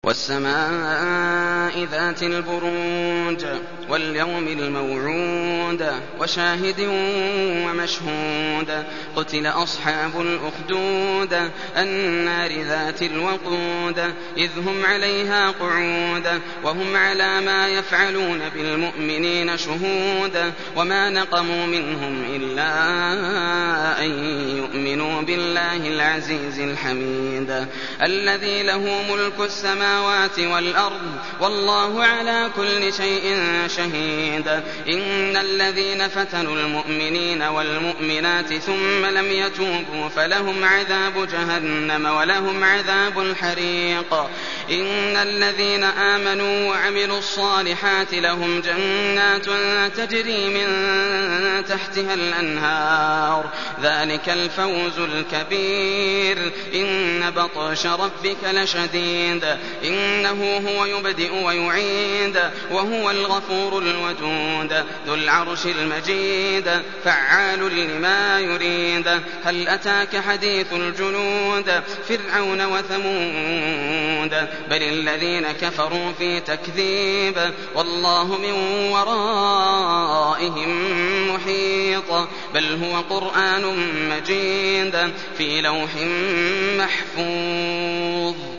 والسماء ذات البروج واليوم الموعود وشاهد ومشهود قتل أصحاب الأخدود النار ذات الوقود إذ هم عليها قعود وهم على ما يفعلون بالمؤمنين شهود وما نقموا منهم إلا أن يؤمنوا بالله العزيز الحميد الذي له ملك السماوات والأرض والله على كل شيء شهيد إن الذين فتنوا المؤمنين والمؤمنات ثم لم يتوبوا فلهم عذاب جهنم ولهم عذاب الحريق إن الذين آمنوا وعملوا الصالحات لهم جنات تجري من تحتها الأنهار ذلك الفوز الكبير إن بطش ربك لشديد إنه هو يبدئ ويعيد وهو الغفور الودود ذو العرش المجيد فعال لما يريد هل أتاك حديث الجنود فرعون وثمود بل الذين كفروا في تكذيب والله من ورائهم محيط بل هو قرآن مجيد في لوح محفوظ